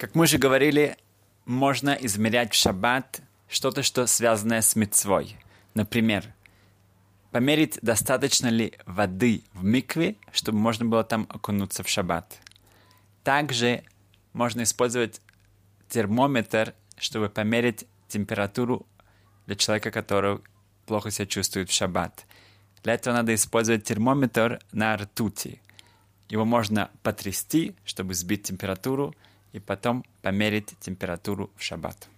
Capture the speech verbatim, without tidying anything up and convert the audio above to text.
Как мы уже говорили, можно измерять в шаббат что-то, что связанное с мицвой. Например, померить, достаточно ли воды в микве, чтобы можно было там окунуться в шаббат. Также можно использовать термометр, чтобы померить температуру для человека, который плохо себя чувствует в шаббат. Для этого надо использовать термометр на ртути. Его можно потрясти, чтобы сбить температуру, и потом померить температуру в шаббат.